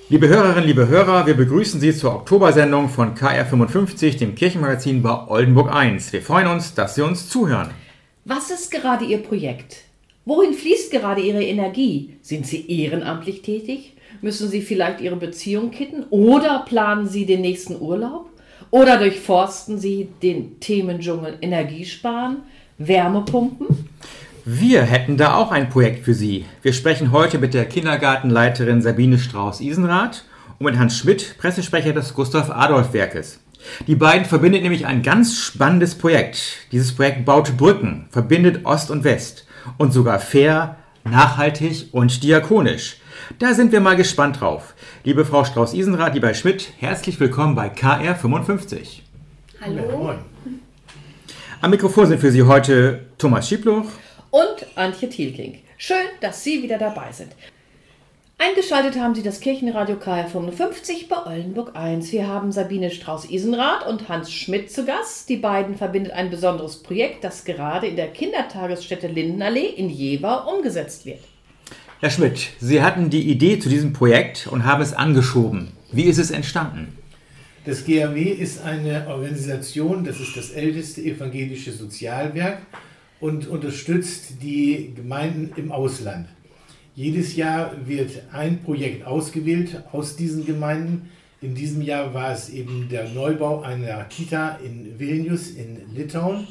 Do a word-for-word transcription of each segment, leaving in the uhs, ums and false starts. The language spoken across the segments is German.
Liebe Hörerinnen, liebe Hörer, wir begrüßen Sie zur Oktobersendung von K R fünfundfünfzig, dem Kirchenmagazin bei Oldenburg eins. Wir freuen uns, dass Sie uns zuhören. Was ist gerade Ihr Projekt? Wohin fließt gerade Ihre Energie? Sind Sie ehrenamtlich tätig? Müssen Sie vielleicht Ihre Beziehung kitten? Oder planen Sie den nächsten Urlaub? Oder durchforsten Sie den Themendschungel Energiesparen, Wärmepumpen? Wir hätten da auch ein Projekt für Sie. Wir sprechen heute mit der Kindergartenleiterin Sabine Strauß-Isenrath und mit Hans Schmidt, Pressesprecher des Gustav-Adolf-Werkes. Die beiden verbindet nämlich ein ganz spannendes Projekt. Dieses Projekt baut Brücken, verbindet Ost und West und sogar fair, nachhaltig und diakonisch. Da sind wir mal gespannt drauf. Liebe Frau Strauß-Isenrath, lieber Schmidt, herzlich willkommen bei K R fünfundfünfzig. Hallo. Am Mikrofon sind für Sie heute Thomas Schiebluch und Antje Thielking. Schön, dass Sie wieder dabei sind. Eingeschaltet haben Sie das Kirchenradio K R fünfundfünfzig bei Oldenburg eins. Wir haben Sabine Strauß-Isenrath und Hans Schmidt zu Gast. Die beiden verbindet ein besonderes Projekt, das gerade in der Kindertagesstätte Lindenallee in Jever umgesetzt wird. Herr Schmidt, Sie hatten die Idee zu diesem Projekt und haben es angeschoben. Wie ist es entstanden? Das G A W ist eine Organisation, das ist das älteste evangelische Sozialwerk und unterstützt die Gemeinden im Ausland. Jedes Jahr wird ein Projekt ausgewählt aus diesen Gemeinden. In diesem Jahr war es eben der Neubau einer Kita in Vilnius in Litauen.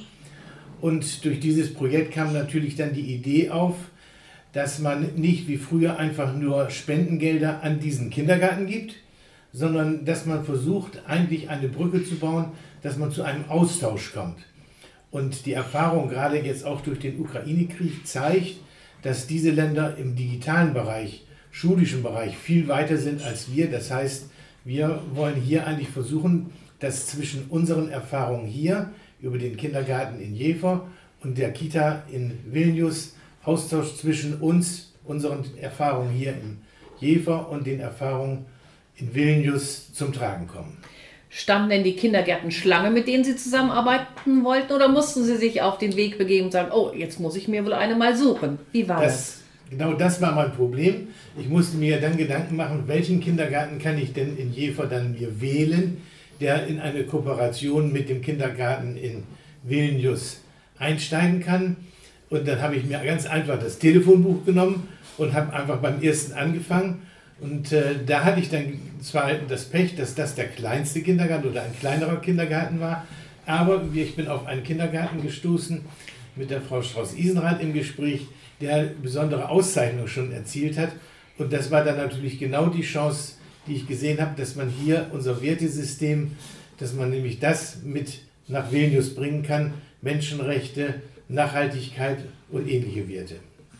Und durch dieses Projekt kam natürlich dann die Idee auf, dass man nicht wie früher einfach nur Spendengelder an diesen Kindergarten gibt, sondern dass man versucht, eigentlich eine Brücke zu bauen, dass man zu einem Austausch kommt. Und die Erfahrung, gerade jetzt auch durch den Ukraine-Krieg, zeigt, dass diese Länder im digitalen Bereich, schulischen Bereich viel weiter sind als wir. Das heißt, wir wollen hier eigentlich versuchen, dass zwischen unseren Erfahrungen hier über den Kindergarten in Jever und der Kita in Vilnius Austausch zwischen uns, unseren Erfahrungen hier in Jever und den Erfahrungen in Vilnius zum Tragen kommen. Standen denn die Kindergärten Schlange, mit denen Sie zusammenarbeiten wollten, oder mussten Sie sich auf den Weg begeben und sagen, oh, jetzt muss ich mir wohl eine mal suchen? Wie war das? das? Genau das war mein Problem. Ich musste mir dann Gedanken machen, welchen Kindergarten kann ich denn in Jever dann mir wählen, der in eine Kooperation mit dem Kindergarten in Vilnius einsteigen kann. Und dann habe ich mir ganz einfach das Telefonbuch genommen und habe einfach beim ersten angefangen. Und äh, da hatte ich dann zwar das Pech, dass das der kleinste Kindergarten oder ein kleinerer Kindergarten war, aber ich bin auf einen Kindergarten gestoßen mit der Frau Strauß-Isenrath im Gespräch, der besondere Auszeichnung schon erzielt hat. Und das war dann natürlich genau die Chance, die ich gesehen habe, dass man hier unser Wertesystem, dass man nämlich das mit nach Vilnius bringen kann, Menschenrechte, Nachhaltigkeit und ähnliche Werte.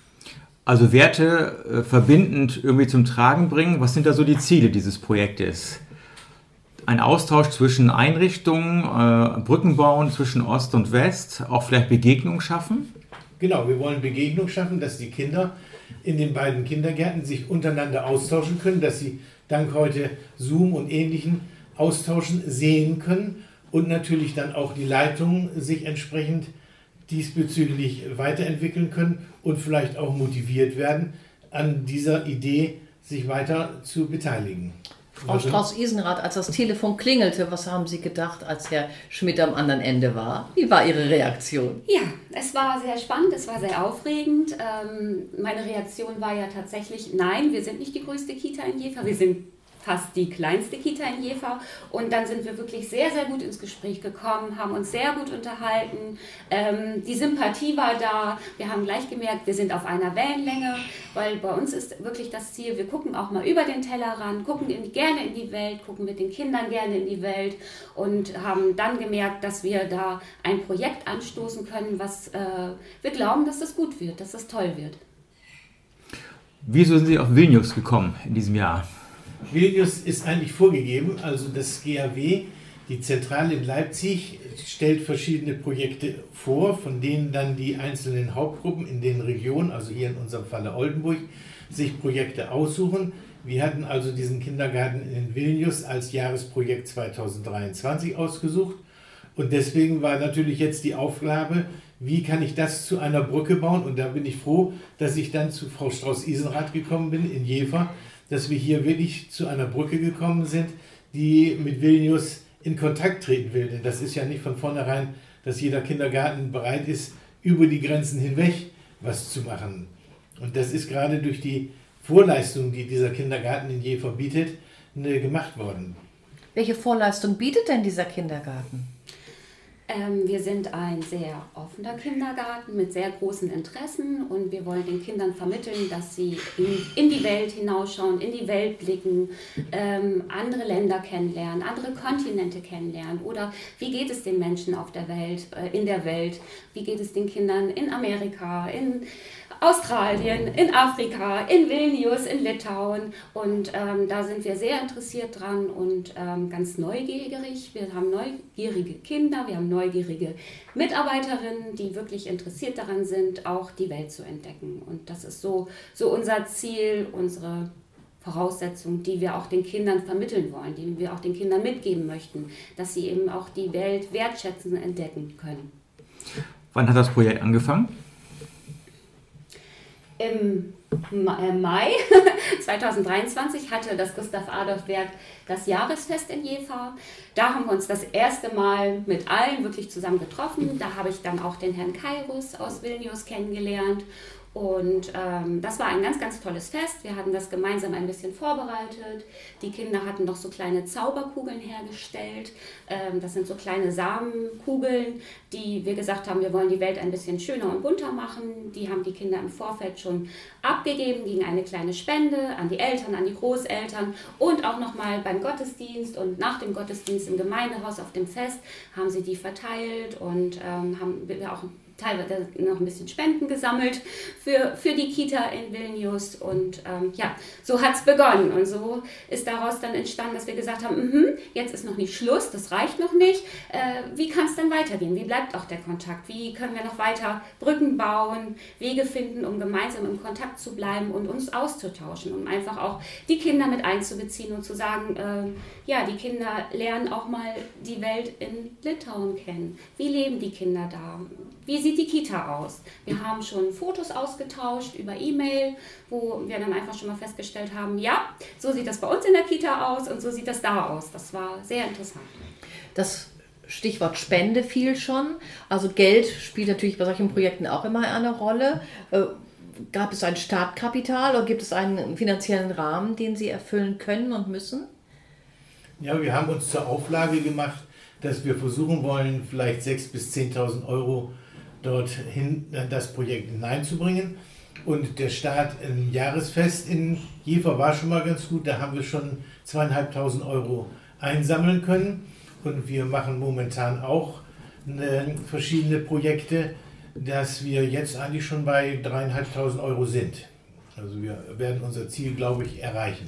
Also Werte äh, verbindend irgendwie zum Tragen bringen. Was sind da so die Ziele dieses Projektes? Ein Austausch zwischen Einrichtungen, äh, Brücken bauen zwischen Ost und West, auch vielleicht Begegnungen schaffen? Genau, wir wollen Begegnung schaffen, dass die Kinder in den beiden Kindergärten sich untereinander austauschen können, dass sie dank heute Zoom und Ähnlichem austauschen, sehen können und natürlich dann auch die Leitungen sich entsprechend diesbezüglich weiterentwickeln können und vielleicht auch motiviert werden, an dieser Idee sich weiter zu beteiligen. Frau Also, Strauß-Isenrath, als das Telefon klingelte, was haben Sie gedacht, als Herr Schmidt am anderen Ende war? Wie war Ihre Reaktion? Ja, es war sehr spannend, es war sehr aufregend. Ähm, meine Reaktion war ja tatsächlich, nein, wir sind nicht die größte Kita in Jever, wir sind fast die kleinste Kita in Jever. Und dann sind wir wirklich sehr, sehr gut ins Gespräch gekommen, haben uns sehr gut unterhalten. Ähm, die Sympathie war da. Wir haben gleich gemerkt, wir sind auf einer Wellenlänge, weil bei uns ist wirklich das Ziel, wir gucken auch mal über den Tellerrand, gucken in, gerne in die Welt, gucken mit den Kindern gerne in die Welt und haben dann gemerkt, dass wir da ein Projekt anstoßen können, was äh, wir glauben, dass das gut wird, dass das toll wird. Wieso sind Sie auf Vilnius gekommen in diesem Jahr? Vilnius ist eigentlich vorgegeben, also das G A W, die Zentrale in Leipzig, stellt verschiedene Projekte vor, von denen dann die einzelnen Hauptgruppen in den Regionen, also hier in unserem Falle Oldenburg, sich Projekte aussuchen. Wir hatten also diesen Kindergarten in Vilnius als Jahresprojekt zweitausenddreiundzwanzig ausgesucht und deswegen war natürlich jetzt die Aufgabe, wie kann ich das zu einer Brücke bauen, und da bin ich froh, dass ich dann zu Frau Strauß-Isenrath gekommen bin in Jever, dass wir hier wirklich zu einer Brücke gekommen sind, die mit Vilnius in Kontakt treten will. Denn das ist ja nicht von vornherein, dass jeder Kindergarten bereit ist, über die Grenzen hinweg was zu machen. Und das ist gerade durch die Vorleistung, die dieser Kindergarten in Jever bietet, ne, gemacht worden. Welche Vorleistung bietet denn dieser Kindergarten? Ähm, wir sind ein sehr offener Kindergarten mit sehr großen Interessen und wir wollen den Kindern vermitteln, dass sie in, in die Welt hinausschauen, in die Welt blicken, ähm, andere Länder kennenlernen, andere Kontinente kennenlernen oder wie geht es den Menschen auf der Welt, äh, in der Welt, wie geht es den Kindern in Amerika, in Australien, in Afrika, in Vilnius, in Litauen und ähm, da sind wir sehr interessiert dran und ähm, ganz neugierig. Wir haben neugierige Kinder, wir haben neugierige Mitarbeiterinnen, die wirklich interessiert daran sind, auch die Welt zu entdecken. Und das ist so, so unser Ziel, unsere Voraussetzung, die wir auch den Kindern vermitteln wollen, die wir auch den Kindern mitgeben möchten, dass sie eben auch die Welt wertschätzen und entdecken können. Wann hat das Projekt angefangen? Im Mai zweitausenddreiundzwanzig hatte das Gustav-Adolf-Werk das Jahresfest in Jever. Da haben wir uns das erste Mal mit allen wirklich zusammen getroffen. Da habe ich dann auch den Herrn Kairus aus Vilnius kennengelernt. Und ähm, das war ein ganz, ganz tolles Fest. Wir hatten das gemeinsam ein bisschen vorbereitet. Die Kinder hatten noch so kleine Zauberkugeln hergestellt. Ähm, das sind so kleine Samenkugeln, die wir gesagt haben, wir wollen die Welt ein bisschen schöner und bunter machen. Die haben die Kinder im Vorfeld schon abgegeben gegen eine kleine Spende an die Eltern, an die Großeltern und auch nochmal beim Gottesdienst und nach dem Gottesdienst im Gemeindehaus auf dem Fest haben sie die verteilt und ähm, haben wir auch teilweise noch ein bisschen Spenden gesammelt für, für die Kita in Vilnius und ähm, ja, so hat es begonnen und so ist daraus dann entstanden, dass wir gesagt haben, mh, jetzt ist noch nicht Schluss, das reicht noch nicht, äh, wie kann es denn weitergehen, wie bleibt auch der Kontakt, wie können wir noch weiter Brücken bauen, Wege finden, um gemeinsam im Kontakt zu bleiben und uns auszutauschen, um einfach auch die Kinder mit einzubeziehen und zu sagen, äh, ja, die Kinder lernen auch mal die Welt in Litauen kennen, wie leben die Kinder da, wie sieht die Kita aus? Wir haben schon Fotos ausgetauscht über E-Mail, wo wir dann einfach schon mal festgestellt haben, ja, so sieht das bei uns in der Kita aus und so sieht das da aus. Das war sehr interessant. Das Stichwort Spende fiel schon. Also Geld spielt natürlich bei solchen Projekten auch immer eine Rolle. Gab es ein Startkapital oder gibt es einen finanziellen Rahmen, den Sie erfüllen können und müssen? Ja, wir haben uns zur Auflage gemacht, dass wir versuchen wollen, vielleicht sechstausend bis zehntausend Euro dorthin das Projekt hineinzubringen. Und der Start im Jahresfest in Jever war schon mal ganz gut. Da haben wir schon zweieinhalbtausend Euro einsammeln können. Und wir machen momentan auch eine, verschiedene Projekte, dass wir jetzt eigentlich schon bei dreieinhalbtausend Euro sind. Also wir werden unser Ziel, glaube ich, erreichen.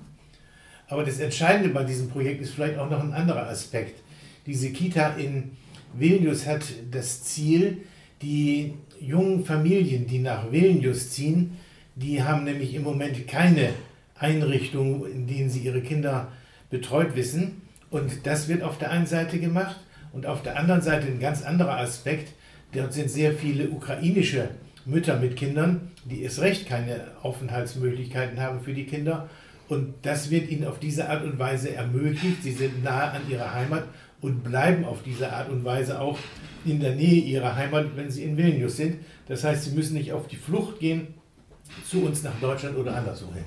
Aber das Entscheidende bei diesem Projekt ist vielleicht auch noch ein anderer Aspekt. Diese Kita in Vilnius hat das Ziel, die jungen Familien, die nach Vilnius ziehen, die haben nämlich im Moment keine Einrichtung, in denen sie ihre Kinder betreut wissen. Und das wird auf der einen Seite gemacht und auf der anderen Seite ein ganz anderer Aspekt. Dort sind sehr viele ukrainische Mütter mit Kindern, die erst recht keine Aufenthaltsmöglichkeiten haben für die Kinder. Und das wird ihnen auf diese Art und Weise ermöglicht. Sie sind nahe an ihrer Heimat und bleiben auf diese Art und Weise auch in der Nähe ihrer Heimat, wenn sie in Vilnius sind. Das heißt, sie müssen nicht auf die Flucht gehen zu uns nach Deutschland oder anderswo hin.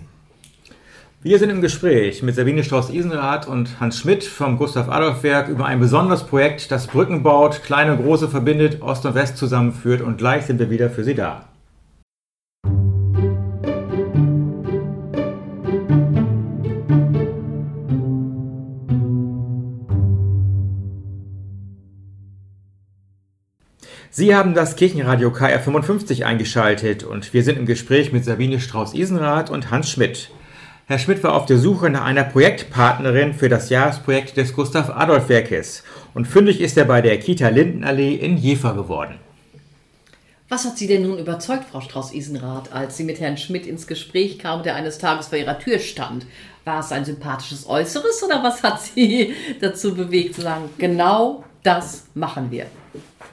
Wir sind im Gespräch mit Sabine Strauß-Isenrath und Hans Schmidt vom Gustav-Adolf-Werk über ein besonderes Projekt, das Brücken baut, kleine und große verbindet, Ost und West zusammenführt und gleich sind wir wieder für Sie da. Sie haben das Kirchenradio K R fünfundfünfzig eingeschaltet und wir sind im Gespräch mit Sabine Strauß-Isenrath und Hans Schmidt. Herr Schmidt war auf der Suche nach einer Projektpartnerin für das Jahresprojekt des Gustav-Adolf-Werkes und fündig ist er bei der Kita Lindenallee in Jever geworden. Was hat Sie denn nun überzeugt, Frau Strauß-Isenrath, als Sie mit Herrn Schmidt ins Gespräch kam, der eines Tages vor Ihrer Tür stand? War es ein sympathisches Äußeres oder was hat Sie dazu bewegt zu sagen, genau das machen wir?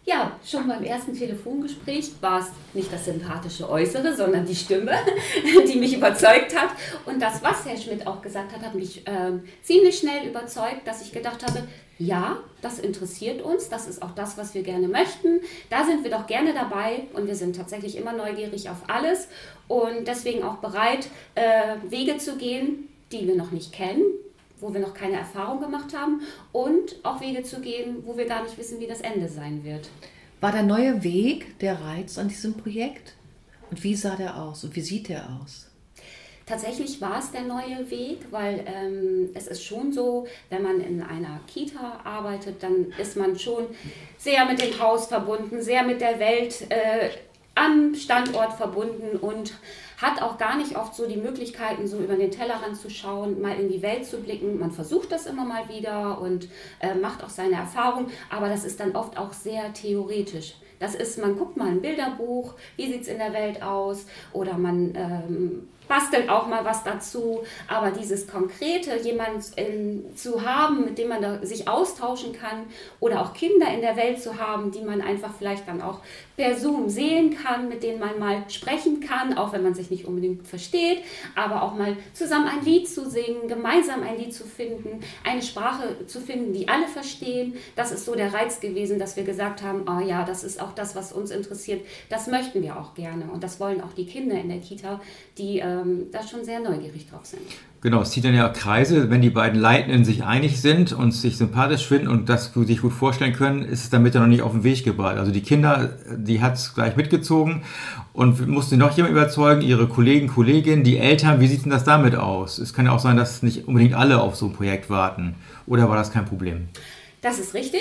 Ja, schon beim ersten Telefongespräch war es nicht das sympathische Äußere, sondern die Stimme, die mich überzeugt hat. Und das, was Herr Schmidt auch gesagt hat, hat mich äh, ziemlich schnell überzeugt, dass ich gedacht habe, ja, das interessiert uns, das ist auch das, was wir gerne möchten. Da sind wir doch gerne dabei und wir sind tatsächlich immer neugierig auf alles und deswegen auch bereit, äh, Wege zu gehen, die wir noch nicht kennen, wo wir noch keine Erfahrung gemacht haben und auch Wege zu gehen, wo wir gar nicht wissen, wie das Ende sein wird. War der neue Weg der Reiz an diesem Projekt? Und wie sah der aus und wie sieht der aus? Tatsächlich war es der neue Weg, weil ähm, es ist schon so, wenn man in einer Kita arbeitet, dann ist man schon sehr mit dem Haus verbunden, sehr mit der Welt äh, am Standort verbunden und hat auch gar nicht oft so die Möglichkeiten, so über den Tellerrand zu schauen, mal in die Welt zu blicken. Man versucht das immer mal wieder und äh, macht auch seine Erfahrung, aber das ist dann oft auch sehr theoretisch. Das ist, man guckt mal ein Bilderbuch, wie sieht es in der Welt aus, oder man ähm, bastelt auch mal was dazu, aber dieses Konkrete, jemanden zu haben, mit dem man da sich austauschen kann oder auch Kinder in der Welt zu haben, die man einfach vielleicht dann auch per Zoom sehen kann, mit denen man mal sprechen kann, auch wenn man sich nicht unbedingt versteht, aber auch mal zusammen ein Lied zu singen, gemeinsam ein Lied zu finden, eine Sprache zu finden, die alle verstehen. Das ist so der Reiz gewesen, dass wir gesagt haben, oh ja, das ist auch das, was uns interessiert, das möchten wir auch gerne und das wollen auch die Kinder in der Kita, die ähm, da schon sehr neugierig drauf sind. Genau, es zieht dann ja Kreise, wenn die beiden Leitenden sich einig sind und sich sympathisch finden und das sich gut vorstellen können, ist es damit ja noch nicht auf den Weg gebracht. Also die Kinder, die hat es gleich mitgezogen und musste noch jemand überzeugen, ihre Kollegen, Kolleginnen, die Eltern, wie sieht denn das damit aus? Es kann ja auch sein, dass nicht unbedingt alle auf so ein Projekt warten. Oder war das kein Problem? Das ist richtig.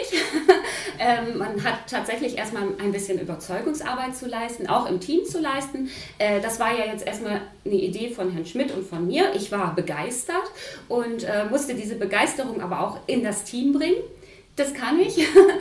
ähm, man hat tatsächlich erstmal ein bisschen Überzeugungsarbeit zu leisten, auch im Team zu leisten. Äh, das war ja jetzt erstmal eine Idee von Herrn Schmidt und von mir. Ich war begeistert und äh, musste diese Begeisterung aber auch in das Team bringen. Das kann ich.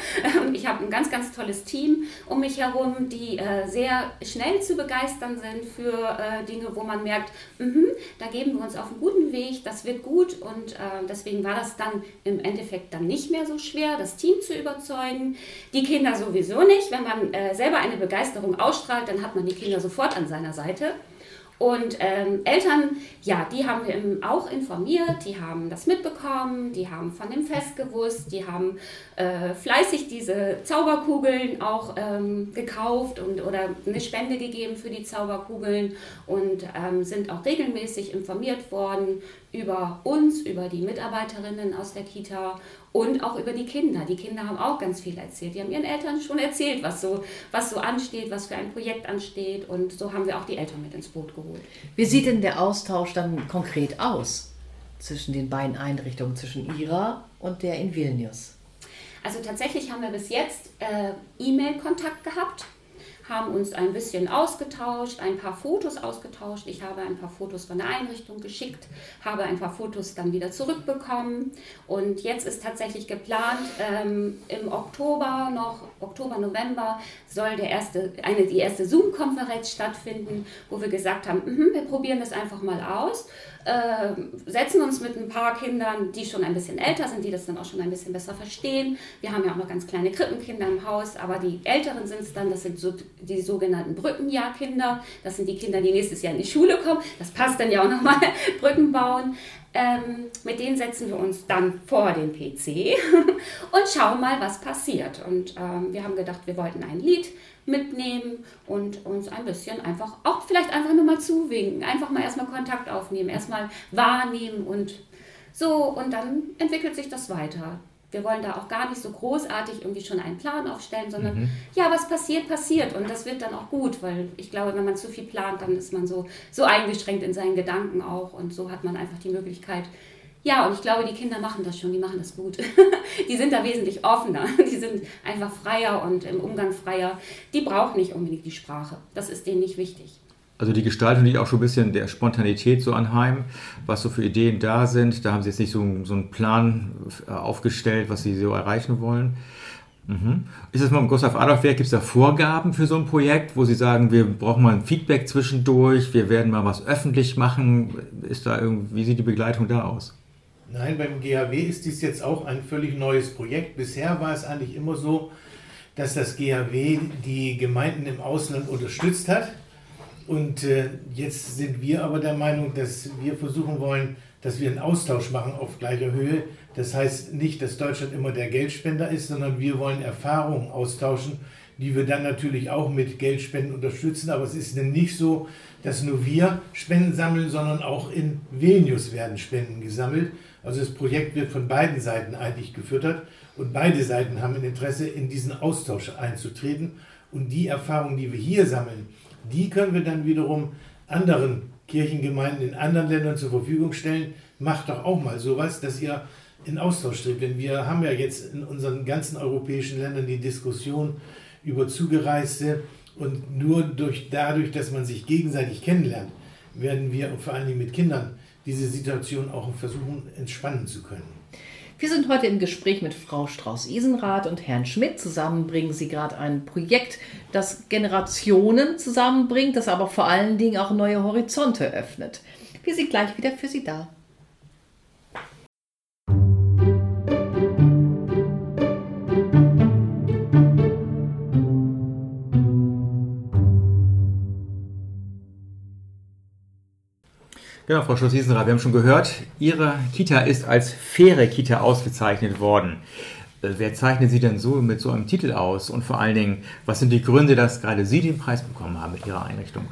Ich habe ein ganz, ganz tolles Team um mich herum, die äh, sehr schnell zu begeistern sind für äh, Dinge, wo man merkt, mm-hmm, da geben wir uns auf einen guten Weg, das wird gut und äh, deswegen war das dann im Endeffekt dann nicht mehr so schwer, das Team zu überzeugen. Die Kinder sowieso nicht. Wenn man äh, selber eine Begeisterung ausstrahlt, dann hat man die Kinder sofort an seiner Seite. Und ähm, Eltern, ja, die haben wir auch informiert, die haben das mitbekommen, die haben von dem Fest gewusst, die haben äh, fleißig diese Zauberkugeln auch ähm, gekauft und oder eine Spende gegeben für die Zauberkugeln und ähm, sind auch regelmäßig informiert worden über uns, über die Mitarbeiterinnen aus der Kita und auch über die Kinder. Die Kinder haben auch ganz viel erzählt. Die haben ihren Eltern schon erzählt, was so, was so ansteht, was für ein Projekt ansteht. Und so haben wir auch die Eltern mit ins Boot geholt. Wie sieht denn der Austausch dann konkret aus zwischen den beiden Einrichtungen, zwischen ihrer und der in Vilnius? Also tatsächlich haben wir bis jetzt äh, E-Mail-Kontakt gehabt, haben uns ein bisschen ausgetauscht, ein paar Fotos ausgetauscht. Ich habe ein paar Fotos von der Einrichtung geschickt, habe ein paar Fotos dann wieder zurückbekommen. Und jetzt ist tatsächlich geplant, ähm, im Oktober noch, Oktober, November, soll der erste, eine, die erste Zoom-Konferenz stattfinden, wo wir gesagt haben, mh, wir probieren das einfach mal aus. Äh, setzen uns mit ein paar Kindern, die schon ein bisschen älter sind, die das dann auch schon ein bisschen besser verstehen. Wir haben ja auch noch ganz kleine Krippenkinder im Haus, aber die Älteren sind es dann, das sind so die sogenannten Brückenjahrkinder. Das sind die Kinder, die nächstes Jahr in die Schule kommen. Das passt dann ja auch nochmal, Brücken bauen. Ähm, mit denen setzen wir uns dann vor den P C und schauen mal, was passiert. Und ähm, wir haben gedacht, wir wollten ein Lied mitnehmen und uns ein bisschen einfach, auch vielleicht einfach nur mal zuwinken, einfach mal erstmal Kontakt aufnehmen, erstmal wahrnehmen und so und dann entwickelt sich das weiter. Wir wollen da auch gar nicht so großartig irgendwie schon einen Plan aufstellen, sondern mhm. ja, was passiert, passiert und das wird dann auch gut, weil ich glaube, wenn man zu viel plant, dann ist man so, so eingeschränkt in seinen Gedanken auch und so hat man einfach die Möglichkeit. Ja, und ich glaube, die Kinder machen das schon, die machen das gut. Die sind da wesentlich offener, die sind einfach freier und im Umgang freier. Die brauchen nicht unbedingt die Sprache, das ist denen nicht wichtig. Also die Gestaltung liegt auch schon ein bisschen der Spontanität so anheim, was so für Ideen da sind. Da haben Sie jetzt nicht so, so einen Plan aufgestellt, was Sie so erreichen wollen. Mhm. Ist es mal im Gustav Adolf Werk, gibt es da Vorgaben für so ein Projekt, wo Sie sagen, wir brauchen mal ein Feedback zwischendurch, wir werden mal was öffentlich machen? Ist da irgendwie, wie sieht die Begleitung da aus? Nein, beim G A W ist dies jetzt auch ein völlig neues Projekt. Bisher war es eigentlich immer so, dass das G H W die Gemeinden im Ausland unterstützt hat. Und äh, jetzt sind wir aber der Meinung, dass wir versuchen wollen, dass wir einen Austausch machen auf gleicher Höhe. Das heißt nicht, dass Deutschland immer der Geldspender ist, sondern wir wollen Erfahrungen austauschen, die wir dann natürlich auch mit Geldspenden unterstützen. Aber es ist denn nicht so, dass nur wir Spenden sammeln, sondern auch in Vilnius werden Spenden gesammelt. Also das Projekt wird von beiden Seiten eigentlich gefüttert und beide Seiten haben ein Interesse, in diesen Austausch einzutreten. Und die Erfahrungen, die wir hier sammeln, die können wir dann wiederum anderen Kirchengemeinden in anderen Ländern zur Verfügung stellen. Macht doch auch mal sowas, dass ihr in Austausch tritt. Denn wir haben ja jetzt in unseren ganzen europäischen Ländern die Diskussion über Zugereiste und nur durch, dadurch, dass man sich gegenseitig kennenlernt, werden wir vor allen Dingen mit Kindern diese Situation auch versuchen, entspannen zu können. Wir sind heute im Gespräch mit Frau Strauß-Isenrath und Herrn Schmidt. Zusammen bringen sie gerade ein Projekt, das Generationen zusammenbringt, das aber vor allen Dingen auch neue Horizonte öffnet. Wir sind gleich wieder für Sie da. Genau, Frau Strauß-Isenrath, wir haben schon gehört, Ihre Kita ist als faire Kita ausgezeichnet worden. Wer zeichnet Sie denn so mit so einem Titel aus? Und vor allen Dingen, was sind die Gründe, dass gerade Sie den Preis bekommen haben mit Ihrer Einrichtung?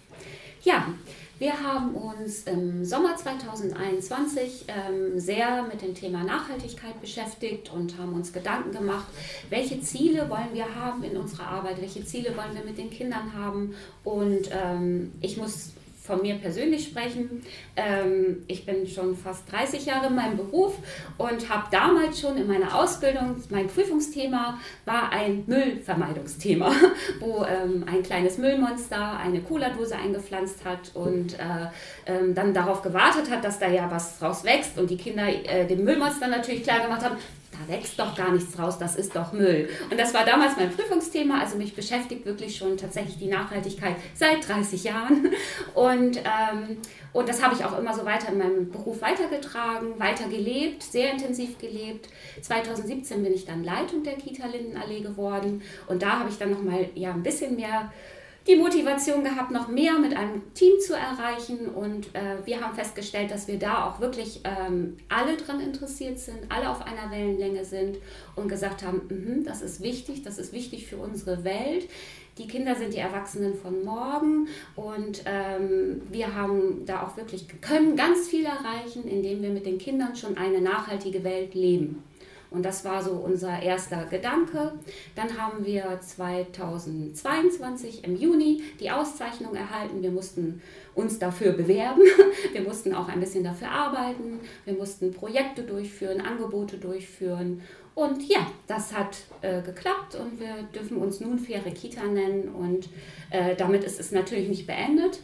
Ja, wir haben uns im Sommer zweitausendeinundzwanzig ähm, sehr mit dem Thema Nachhaltigkeit beschäftigt und haben uns Gedanken gemacht, welche Ziele wollen wir haben in unserer Arbeit, welche Ziele wollen wir mit den Kindern haben. Und ähm, ich muss von mir persönlich sprechen. Ähm, ich bin schon fast dreißig Jahre in meinem Beruf und habe damals schon in meiner Ausbildung, mein Prüfungsthema war ein Müllvermeidungsthema, wo ähm, ein kleines Müllmonster eine Cola-Dose eingepflanzt hat und äh, ähm, dann darauf gewartet hat, dass da ja was draus wächst und die Kinder äh, dem Müllmonster natürlich klar gemacht haben, da wächst doch gar nichts raus, das ist doch Müll. Und das war damals mein Prüfungsthema, also mich beschäftigt wirklich schon tatsächlich die Nachhaltigkeit seit dreißig Jahren. Und, ähm, und das habe ich auch immer so weiter in meinem Beruf weitergetragen, weiter gelebt, sehr intensiv gelebt. zweitausendsiebzehn bin ich dann Leitung der Kita Lindenallee geworden und da habe ich dann nochmal ja, ein bisschen mehr die Motivation gehabt, noch mehr mit einem Team zu erreichen und äh, wir haben festgestellt, dass wir da auch wirklich ähm, alle dran interessiert sind, alle auf einer Wellenlänge sind und gesagt haben, mm-hmm, das ist wichtig, das ist wichtig für unsere Welt. Die Kinder sind die Erwachsenen von morgen und ähm, wir haben da auch wirklich, können ganz viel erreichen, indem wir mit den Kindern schon eine nachhaltige Welt leben. Und das war so unser erster Gedanke. Dann haben wir zweitausendzweiundzwanzig im Juni die Auszeichnung erhalten. Wir mussten uns dafür bewerben. Wir mussten auch ein bisschen dafür arbeiten. Wir mussten Projekte durchführen, Angebote durchführen. Und ja, das hat äh, geklappt und wir dürfen uns nun faire Kita nennen. Und äh, damit ist es natürlich nicht beendet.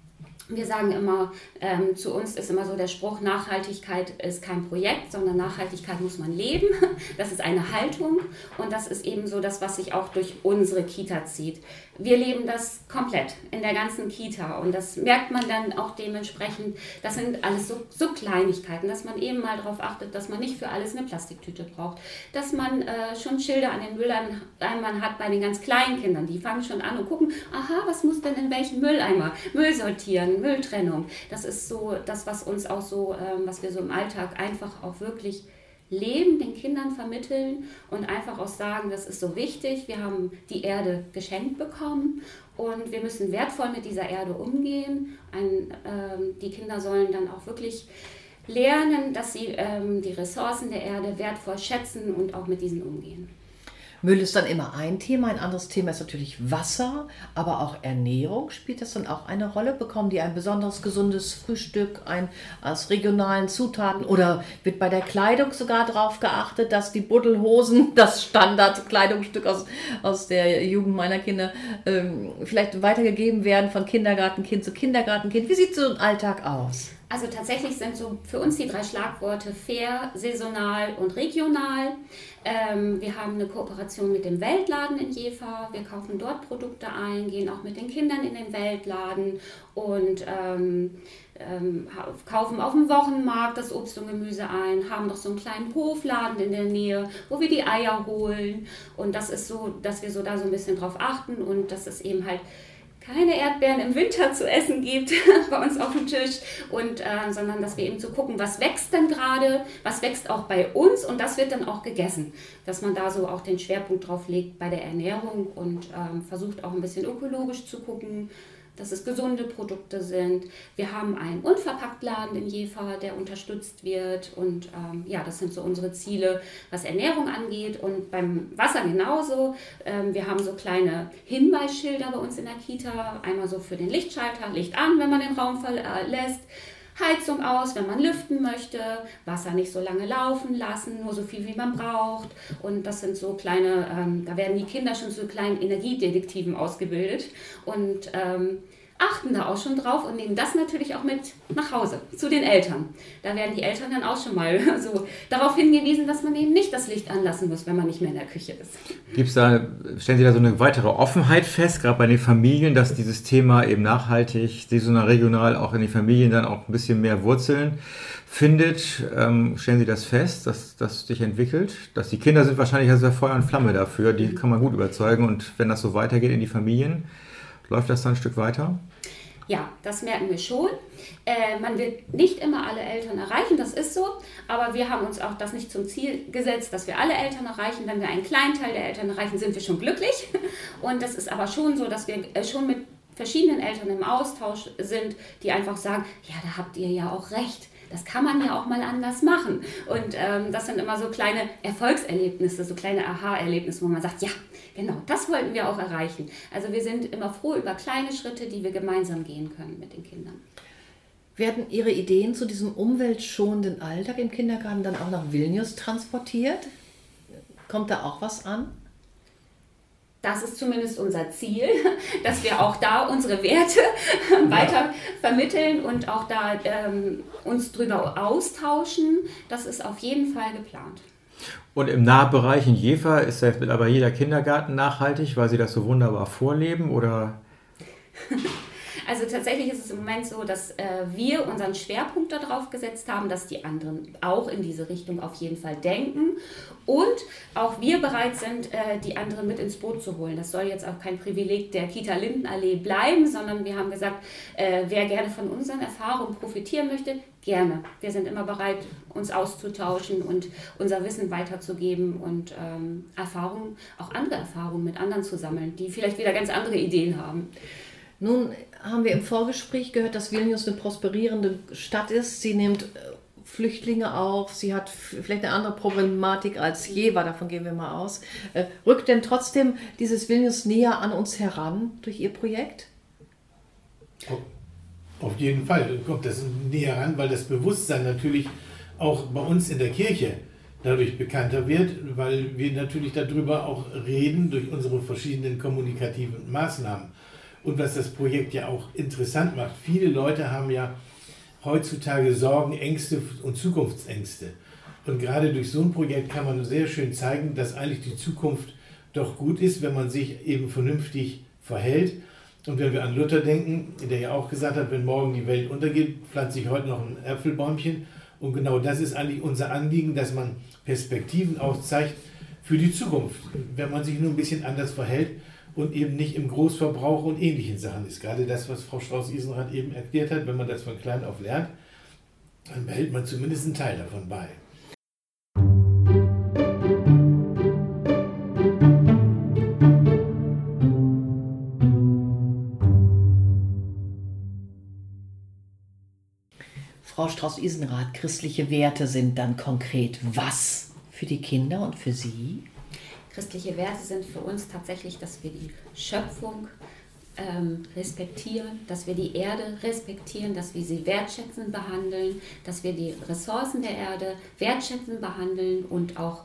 Wir sagen immer, ähm, zu uns ist immer so der Spruch, Nachhaltigkeit ist kein Projekt, sondern Nachhaltigkeit muss man leben. Das ist eine Haltung und das ist eben so das, was sich auch durch unsere Kita zieht. Wir leben das komplett in der ganzen Kita und das merkt man dann auch dementsprechend. Das sind alles so, so Kleinigkeiten, dass man eben mal darauf achtet, dass man nicht für alles eine Plastiktüte braucht, dass man äh, schon Schilder an den Mülleimern hat bei den ganz kleinen Kindern. Die fangen schon an und gucken, aha, was muss denn in welchen Mülleimer? Müll sortieren, Mülltrennung. Das ist so das, was uns auch so, ähm, was wir so im Alltag einfach auch wirklich leben, den Kindern vermitteln und einfach auch sagen, das ist so wichtig. Wir haben die Erde geschenkt bekommen und wir müssen wertvoll mit dieser Erde umgehen. Ein, ähm, die Kinder sollen dann auch wirklich lernen, dass sie ähm, die Ressourcen der Erde wertvoll schätzen und auch mit diesen umgehen. Müll ist dann immer ein Thema, ein anderes Thema ist natürlich Wasser, aber auch Ernährung. Spielt das dann auch eine Rolle? Bekommen die ein besonders gesundes Frühstück ein, aus regionalen Zutaten? Oder wird bei der Kleidung sogar darauf geachtet, dass die Buddelhosen, das Standardkleidungsstück aus, aus der Jugend meiner Kinder, ähm, vielleicht weitergegeben werden von Kindergartenkind zu Kindergartenkind? Wie sieht so ein Alltag aus? Also tatsächlich sind so für uns die drei Schlagworte fair, saisonal und regional. Ähm, wir haben eine Kooperation mit dem Weltladen in Jever. Wir kaufen dort Produkte ein, gehen auch mit den Kindern in den Weltladen und ähm, ähm, kaufen auf dem Wochenmarkt das Obst und Gemüse ein, haben noch so einen kleinen Hofladen in der Nähe, wo wir die Eier holen. Und das ist so, dass wir so da so ein bisschen drauf achten und dass es eben halt keine Erdbeeren im Winter zu essen gibt bei uns auf dem Tisch, und, äh, sondern dass wir eben so gucken, was wächst denn gerade, was wächst auch bei uns, und das wird dann auch gegessen. Dass man da so auch den Schwerpunkt drauf legt bei der Ernährung und ähm, versucht auch ein bisschen ökologisch zu gucken, dass es gesunde Produkte sind. Wir haben einen Unverpacktladen in Jever, der unterstützt wird, und ähm, ja, das sind so unsere Ziele, was Ernährung angeht, und beim Wasser genauso. Ähm, wir haben so kleine Hinweisschilder bei uns in der Kita, einmal so für den Lichtschalter, Licht an, wenn man den Raum verlässt, Heizung aus, wenn man lüften möchte, Wasser nicht so lange laufen lassen, nur so viel wie man braucht, und das sind so kleine, ähm, da werden die Kinder schon zu kleinen Energiedetektiven ausgebildet und ähm, achten da auch schon drauf und nehmen das natürlich auch mit nach Hause zu den Eltern. Da werden die Eltern dann auch schon mal so darauf hingewiesen, dass man eben nicht das Licht anlassen muss, wenn man nicht mehr in der Küche ist. Gibt's da, stellen Sie da so eine weitere Offenheit fest, gerade bei den Familien, dass dieses Thema eben nachhaltig, saisonal, regional auch in den Familien dann auch ein bisschen mehr Wurzeln findet? Ähm, stellen Sie das fest, dass das sich entwickelt? Dass die Kinder sind wahrscheinlich also Feuer und Flamme dafür, die kann man gut überzeugen, und wenn das so weitergeht in die Familien, läuft das dann ein Stück weiter? Ja, das merken wir schon. Äh, man wird nicht immer alle Eltern erreichen, das ist so, aber wir haben uns auch das nicht zum Ziel gesetzt, dass wir alle Eltern erreichen. Wenn wir einen kleinen Teil der Eltern erreichen, sind wir schon glücklich. Und das ist aber schon so, dass wir schon mit verschiedenen Eltern im Austausch sind, die einfach sagen, ja, da habt ihr ja auch recht. Das kann man ja auch mal anders machen. Und ähm, das sind immer so kleine Erfolgserlebnisse, so kleine Aha-Erlebnisse, wo man sagt, ja, genau, das wollten wir auch erreichen. Also wir sind immer froh über kleine Schritte, die wir gemeinsam gehen können mit den Kindern. Werden Ihre Ideen zu diesem umweltschonenden Alltag im Kindergarten dann auch nach Vilnius transportiert? Kommt da auch was an? Das ist zumindest unser Ziel, dass wir auch da unsere Werte weiter vermitteln und auch da ähm, uns drüber austauschen. Das ist auf jeden Fall geplant. Und im Nahbereich in Jever ist jetzt aber jeder Kindergarten nachhaltig, weil Sie das so wunderbar vorleben, oder? Also tatsächlich ist es im Moment so, dass äh, wir unseren Schwerpunkt darauf gesetzt haben, dass die anderen auch in diese Richtung auf jeden Fall denken und auch wir bereit sind, äh, die anderen mit ins Boot zu holen. Das soll jetzt auch kein Privileg der Kita Lindenallee bleiben, sondern wir haben gesagt, äh, wer gerne von unseren Erfahrungen profitieren möchte, gerne. Wir sind immer bereit, uns auszutauschen und unser Wissen weiterzugeben und ähm, Erfahrungen, auch andere Erfahrungen mit anderen zu sammeln, die vielleicht wieder ganz andere Ideen haben. Nun haben wir im Vorgespräch gehört, dass Vilnius eine prosperierende Stadt ist. Sie nimmt Flüchtlinge auf, sie hat vielleicht eine andere Problematik als Jever, davon gehen wir mal aus. Rückt denn trotzdem dieses Vilnius näher an uns heran durch Ihr Projekt? Auf jeden Fall kommt das näher ran, weil das Bewusstsein natürlich auch bei uns in der Kirche dadurch bekannter wird, weil wir natürlich darüber auch reden durch unsere verschiedenen kommunikativen Maßnahmen. Und was das Projekt ja auch interessant macht, viele Leute haben ja heutzutage Sorgen, Ängste und Zukunftsängste. Und gerade durch so ein Projekt kann man sehr schön zeigen, dass eigentlich die Zukunft doch gut ist, wenn man sich eben vernünftig verhält. Und wenn wir an Luther denken, der ja auch gesagt hat, wenn morgen die Welt untergeht, pflanze ich heute noch ein Äpfelbäumchen. Und genau das ist eigentlich unser Anliegen, dass man Perspektiven aufzeigt für die Zukunft, wenn man sich nur ein bisschen anders verhält und eben nicht im Großverbrauch und ähnlichen Sachen ist. Gerade das, was Frau Strauß-Isenrath eben erklärt hat, wenn man das von klein auf lernt, dann behält man zumindest einen Teil davon bei. Frau Strauß-Isenrath, christliche Werte sind dann konkret was für die Kinder und für Sie? Christliche Werte sind für uns tatsächlich, dass wir die Schöpfung ähm, respektieren, dass wir die Erde respektieren, dass wir sie wertschätzend behandeln, dass wir die Ressourcen der Erde wertschätzend behandeln und auch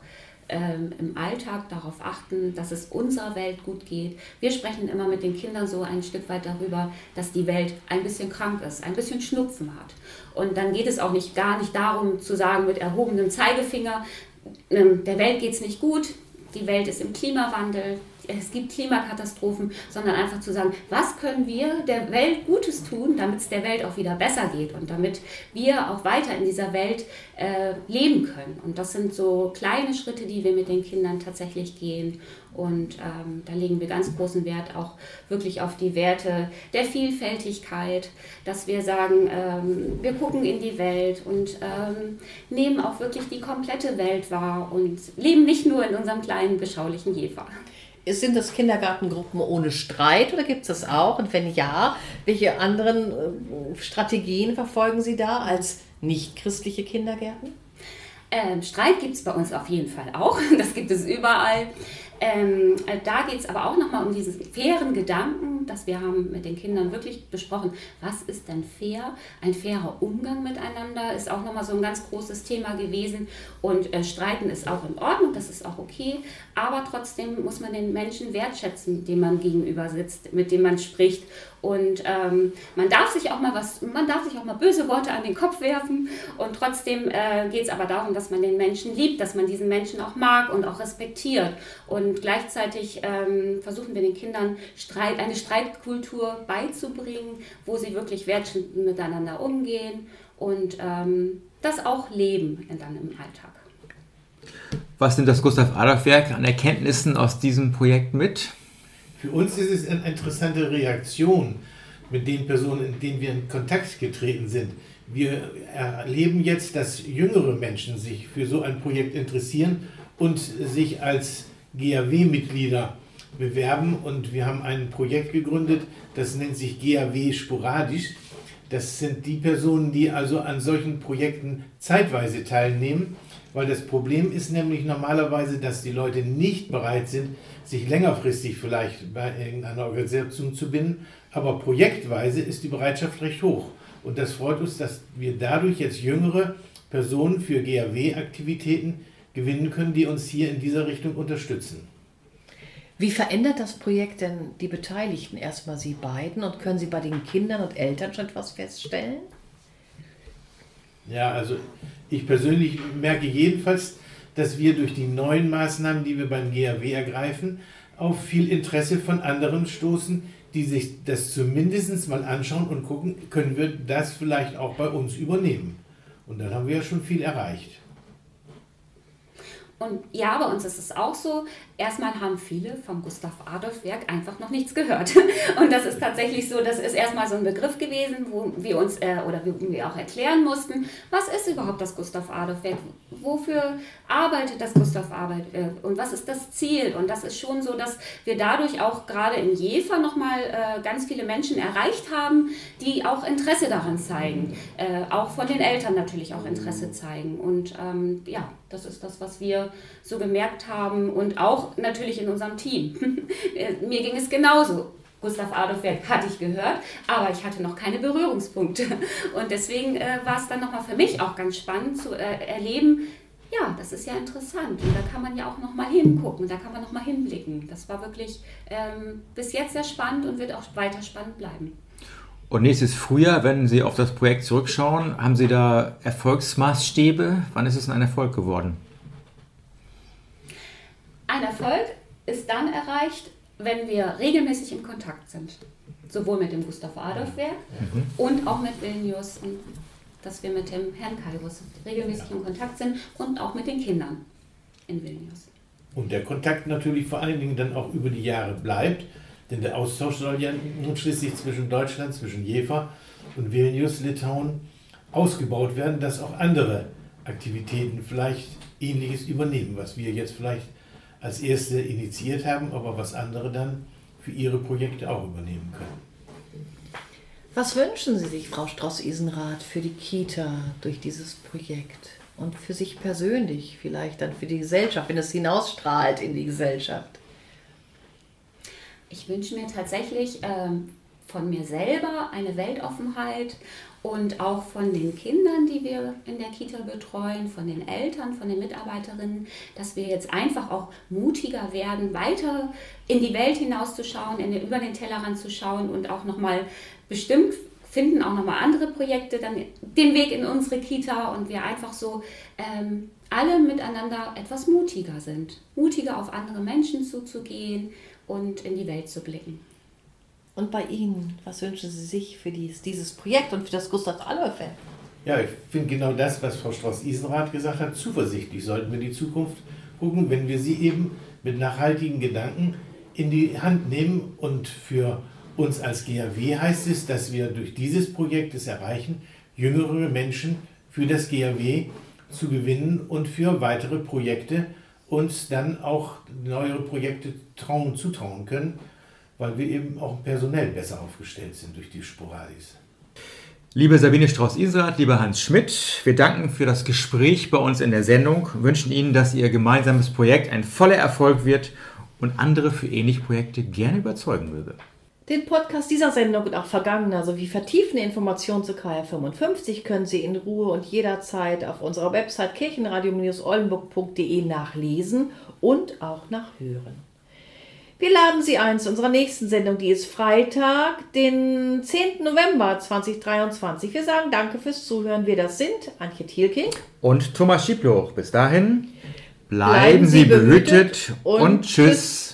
ähm, im Alltag darauf achten, dass es unserer Welt gut geht. Wir sprechen immer mit den Kindern so ein Stück weit darüber, dass die Welt ein bisschen krank ist, ein bisschen Schnupfen hat. Und dann geht es auch nicht, gar nicht darum zu sagen mit erhobenem Zeigefinger, ähm, der Welt geht es nicht gut, die Welt ist im Klimawandel, es gibt Klimakatastrophen, sondern einfach zu sagen, was können wir der Welt Gutes tun, damit es der Welt auch wieder besser geht und damit wir auch weiter in dieser Welt äh, leben können. Und das sind so kleine Schritte, die wir mit den Kindern tatsächlich gehen. Und ähm, da legen wir ganz großen Wert auch wirklich auf die Werte der Vielfältigkeit, dass wir sagen, ähm, wir gucken in die Welt und ähm, nehmen auch wirklich die komplette Welt wahr und leben nicht nur in unserem kleinen, beschaulichen Jever. Sind das Kindergartengruppen ohne Streit oder gibt es das auch? Und wenn ja, welche anderen äh, Strategien verfolgen Sie da als nicht-christliche Kindergärten? Ähm, Streit gibt es bei uns auf jeden Fall auch. Das gibt es überall. Ähm, da geht es aber auch nochmal um diesen fairen Gedanken, dass wir haben mit den Kindern wirklich besprochen, was ist denn fair? Ein fairer Umgang miteinander ist auch nochmal so ein ganz großes Thema gewesen. Und äh, Streiten ist auch in Ordnung, das ist auch okay. Aber trotzdem muss man den Menschen wertschätzen, dem man gegenüber sitzt, mit dem man spricht. Und ähm, man darf sich auch mal was, man darf sich auch mal böse Worte an den Kopf werfen. Und trotzdem äh, geht es aber darum, dass man den Menschen liebt, dass man diesen Menschen auch mag und auch respektiert. Und gleichzeitig ähm, versuchen wir den Kindern Streit, eine Streitkultur beizubringen, wo sie wirklich wertschätzend miteinander umgehen und ähm, das auch leben dann im Alltag. Was nimmt das Gustav-Adolf-Werk an Erkenntnissen aus diesem Projekt mit? Für uns ist es eine interessante Reaktion mit den Personen, in denen wir in Kontakt getreten sind. Wir erleben jetzt, dass jüngere Menschen sich für so ein Projekt interessieren und sich als G A W-Mitglieder bewerben. Und wir haben ein Projekt gegründet, das nennt sich G A W sporadisch. Das sind die Personen, die also an solchen Projekten zeitweise teilnehmen, weil das Problem ist nämlich normalerweise, dass die Leute nicht bereit sind, sich längerfristig vielleicht bei irgendeiner Organisation zu binden, aber projektweise ist die Bereitschaft recht hoch. Und das freut uns, dass wir dadurch jetzt jüngere Personen für G A W-Aktivitäten gewinnen können, die uns hier in dieser Richtung unterstützen. Wie verändert das Projekt denn die Beteiligten? Erstmal Sie beiden, und können Sie bei den Kindern und Eltern schon etwas feststellen? Ja, also ich persönlich merke jedenfalls, dass wir durch die neuen Maßnahmen, die wir beim G A W ergreifen, auf viel Interesse von anderen stoßen, die sich das zumindest mal anschauen und gucken, können wir das vielleicht auch bei uns übernehmen. Und dann haben wir ja schon viel erreicht. Und ja, bei uns ist es auch so, erstmal haben viele vom Gustav-Adolf-Werk einfach noch nichts gehört. Und das ist tatsächlich so, das ist erstmal so ein Begriff gewesen, wo wir uns äh, oder wo wir auch erklären mussten, was ist überhaupt das Gustav-Adolf-Werk? Wofür arbeitet das Gustav-Adolf-Werk und was ist das Ziel? Und das ist schon so, dass wir dadurch auch gerade in Jever nochmal äh, ganz viele Menschen erreicht haben, die auch Interesse daran zeigen. Äh, auch von den Eltern natürlich auch Interesse zeigen. Und ähm, ja, das ist das, was wir so gemerkt haben und auch natürlich in unserem Team. Mir ging es genauso. Gustav-Adolf-Werk hatte ich gehört, aber ich hatte noch keine Berührungspunkte. Und deswegen äh, war es dann nochmal für mich auch ganz spannend zu äh, erleben, ja, das ist ja interessant und da kann man ja auch nochmal hingucken, da kann man nochmal hinblicken. Das war wirklich ähm, bis jetzt sehr spannend und wird auch weiter spannend bleiben. Und nächstes Frühjahr, wenn Sie auf das Projekt zurückschauen, haben Sie da Erfolgsmaßstäbe? Wann ist es ein Erfolg geworden? Ein Erfolg ist dann erreicht, wenn wir regelmäßig in Kontakt sind. Sowohl mit dem Gustav-Adolf-Werk mhm. und auch mit Vilnius. Und dass wir mit dem Herrn Kairus regelmäßig in Kontakt sind und auch mit den Kindern in Vilnius. Und der Kontakt natürlich vor allen Dingen dann auch über die Jahre bleibt, denn der Austausch soll ja nun schließlich zwischen Deutschland, zwischen Jever und Vilnius, Litauen, ausgebaut werden, dass auch andere Aktivitäten vielleicht Ähnliches übernehmen, was wir jetzt vielleicht als erste initiiert haben, aber was andere dann für ihre Projekte auch übernehmen können. Was wünschen Sie sich, Frau Strauß-Isenrath, für die Kita durch dieses Projekt und für sich persönlich, vielleicht dann für die Gesellschaft, wenn es hinausstrahlt in die Gesellschaft? Ich wünsche mir tatsächlich ähm, von mir selber eine Weltoffenheit und auch von den Kindern, die wir in der Kita betreuen, von den Eltern, von den Mitarbeiterinnen, dass wir jetzt einfach auch mutiger werden, weiter in die Welt hinauszuschauen, in den, über den Tellerrand zu schauen und auch nochmal bestimmt finden auch nochmal andere Projekte dann den Weg in unsere Kita und wir einfach so ähm, alle miteinander etwas mutiger sind. Mutiger auf andere Menschen zuzugehen und in die Welt zu blicken. Und bei Ihnen, was wünschen Sie sich für dies, dieses Projekt und für das Gustav-Adolf-Werk? Ja, ich finde genau das, was Frau Strauß-Isenrath gesagt hat, zuversichtlich sollten wir in die Zukunft gucken, wenn wir sie eben mit nachhaltigen Gedanken in die Hand nehmen. Und für uns als G A W heißt es, dass wir durch dieses Projekt es erreichen, jüngere Menschen für das G A W zu gewinnen und für weitere Projekte uns dann auch neuere Projekte trauen, zutrauen können, weil wir eben auch personell besser aufgestellt sind durch die Sporadis. Liebe Sabine Strauß-Isenrath, lieber Hans Schmidt, wir danken für das Gespräch bei uns in der Sendung, wünschen Ihnen, dass Ihr gemeinsames Projekt ein voller Erfolg wird und andere für ähnliche Projekte gerne überzeugen möge. Den Podcast dieser Sendung und auch vergangener sowie vertiefende Informationen zu K R fünfundfünfzig können Sie in Ruhe und jederzeit auf unserer Website kirchenradio Oldenburg punkt de nachlesen und auch nachhören. Wir laden Sie ein zu unserer nächsten Sendung, die ist Freitag, den zehnten November zweitausenddreiundzwanzig. Wir sagen danke fürs Zuhören. Wir das sind Antje Thielking und Thomas Schiebloch. Bis dahin, bleiben, bleiben Sie Sie behütet und, und tschüss.